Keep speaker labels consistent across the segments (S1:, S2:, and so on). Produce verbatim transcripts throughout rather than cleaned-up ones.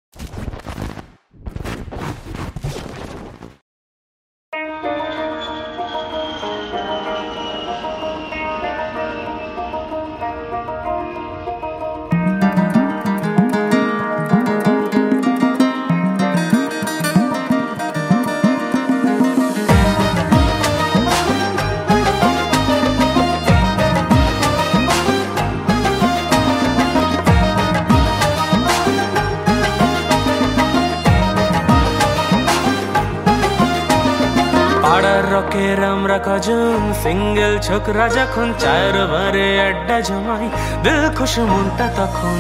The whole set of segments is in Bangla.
S1: পাড়ার রকের আমরা কজন সিঙ্গেল ছোকরা যখন চায়ের বারে আড্ডা জমাই দিল খুশি মনটা তখন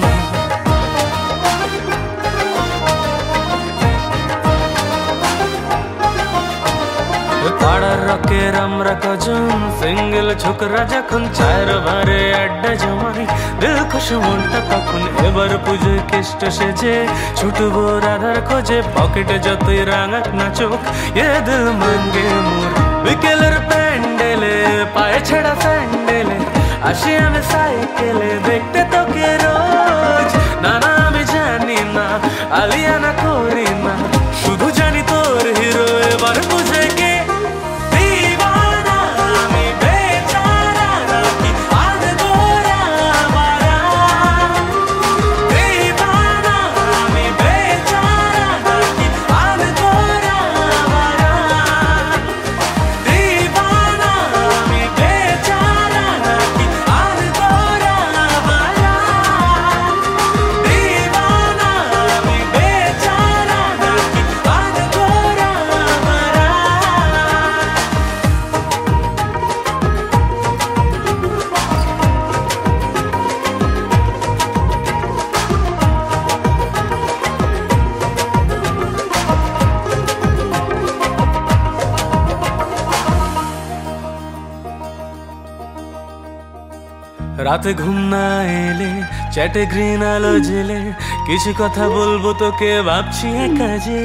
S1: পাড়ার রকের আমরা কজন সিঙ্গেল ছোকরা যখন চায়ের বারে আড্ডা জমাই দিল খুশি মনটা তখন এবার পুজোয় কেষ্ট সেজে ছুটবো রাধার খোঁজে পকেটে যতই রাঙাক না চোখ এ দিল মাঙ্গে মোর বিকেলের প্যান্ডেলে পায়ে ছেড়া স্যান্ডেলে আসি আমি সাইকেলে দেখতে তোকে রোজ না না আমি জানি না আলিয়ানা করি না শুধু জানি তোর হিরো এবার বুঝে কে রাতে ঘুম না এলে চ্যাটে গ্রিন আলো জেলে কিছু কথা বলবো তোকে ভাবছি একা যে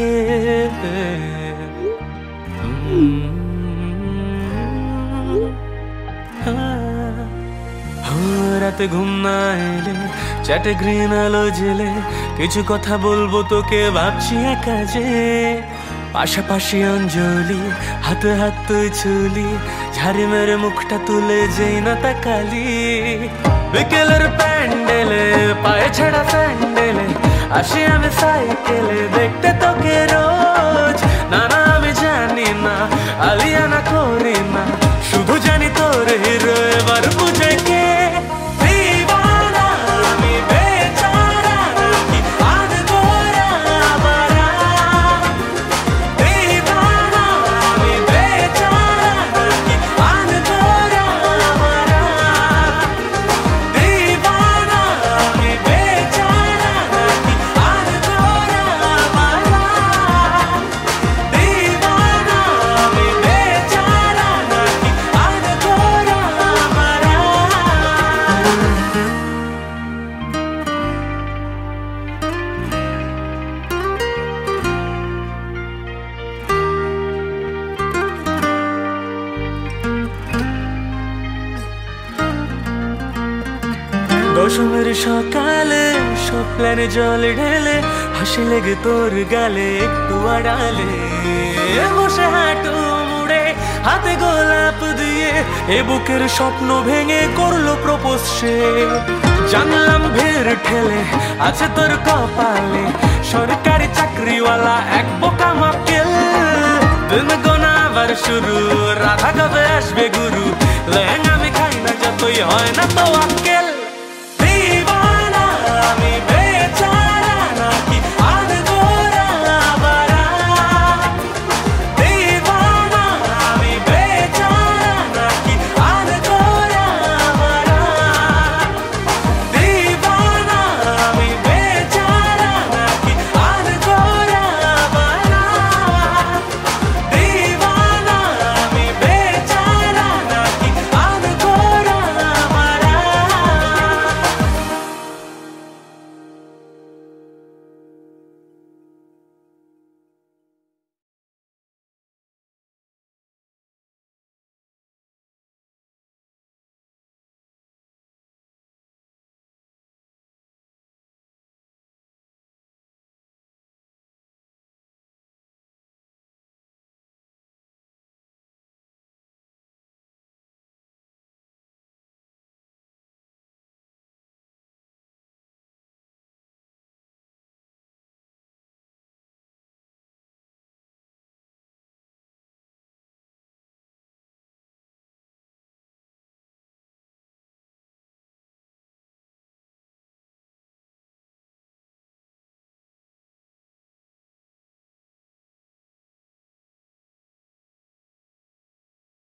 S1: রাতে ঘুম না এলে চ্যাটে গ্রিন আলো জেলে কিছু কথা বলবো তোকে ভাবছি একা যে পাশাপাশি অঞ্জলি হাতে হাত তুই ছুলি ঝাড়ি মেরে মুখটা তুলে যেই না তাকালি বিকেলের প্যান্ডেলে পায়ে ছেড়া স্যান্ডেলে আসি আমি সাইকেলে দেখতে তোকে রোজ না না আমি জানি না আলিয়ানা করি না শুধু জানি তোর হিরো এবার বুঝে কে দশমের সকালে সব প্ল্যানে জল ঢেলে হাসি লেগে তোর গালে একটু আড়ালে বসে হাঁটু মুড়ে হাতে গোলাপ দিয়ে এ বুকের স্বপ্ন ভেঙে করলো প্রপোজ সে জানলাম ভিড় ঠেলে আছে তোর কপালে সরকারি চাকরিওয়ালা এক বোকা মাকেল দিন গোনা আবার শুরু রাধা কবে আসবে গুরু লেহেঙ্গা আমি খাই না যতই হয় না তো আকে